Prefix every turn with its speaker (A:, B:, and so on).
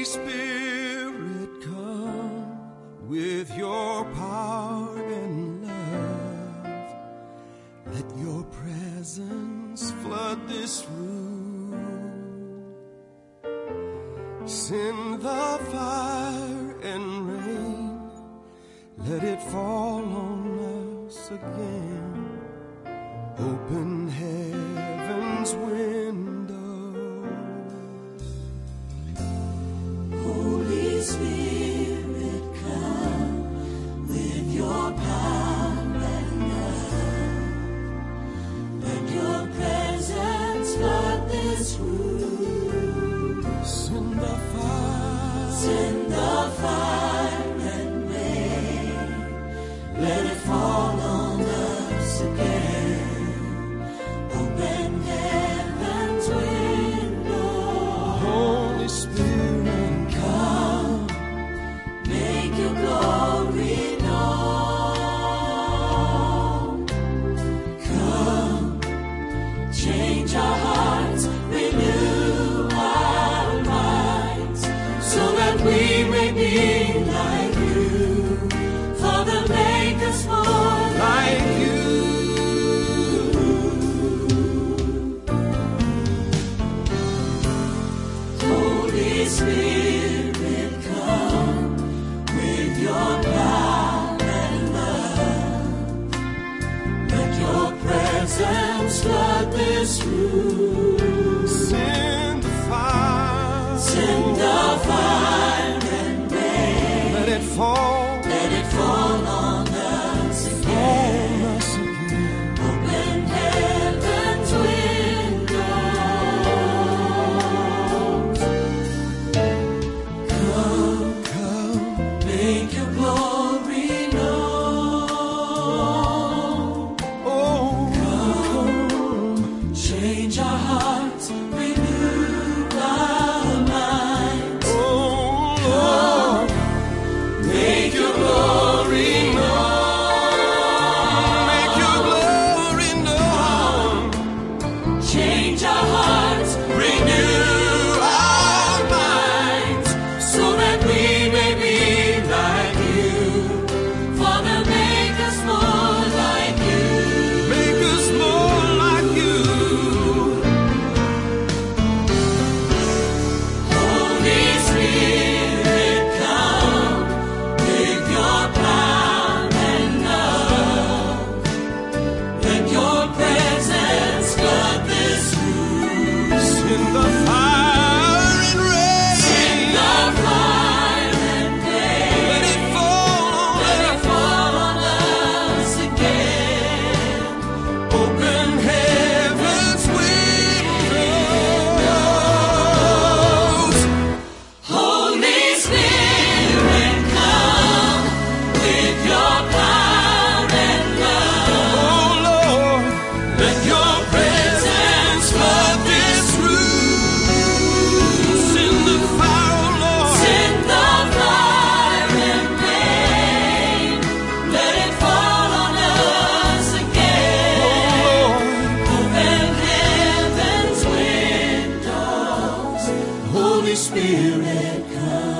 A: Spirit, come with your power and love. Let your presence flood this room. Send the fire and rain. Let it fall on us again. Open heaven's window.
B: Holy Spirit, come with your power and love. Let your presence flood this room.
A: Send the fire.
B: Send the fire and rain. Let it fall on us again. Open heaven's window.
A: Holy Spirit,
B: come, make your glory known. Come, change our hearts, renew our minds, so that we may be like you. Father, make us more like you. Holy Spirit, come with your power and love. Let your presence flood this room.
A: send the fire.
B: Send the fire and rain.
A: Let it fall.
B: Let it fall on us again.
A: On us again.
B: Open heaven's windows. Come,
A: Come,
B: make your glory known.
A: oh, come.
B: Change our hearts, renew our minds.
A: Oh, Lord,
B: Make your glory known.
A: make your glory known.
B: Change our hearts, renew our minds, so that we may be like you. Father, make us more like you.
A: Make us more like you.
B: Holy Spirit, come with your power and love. Let your presence flood this room.
A: Send the fire and rain.
B: Send the fire and rain.
A: Let it fall.
B: Let it fall on us again.
A: Open heaven's windows.
B: Holy Spirit, come with your power and love.
A: Oh, Lord,
B: Let your presence flood this room.
A: send the fire, Lord.
B: Send the fire and rain. Let it fall on us again. Open heaven's windows. Holy Spirit, come.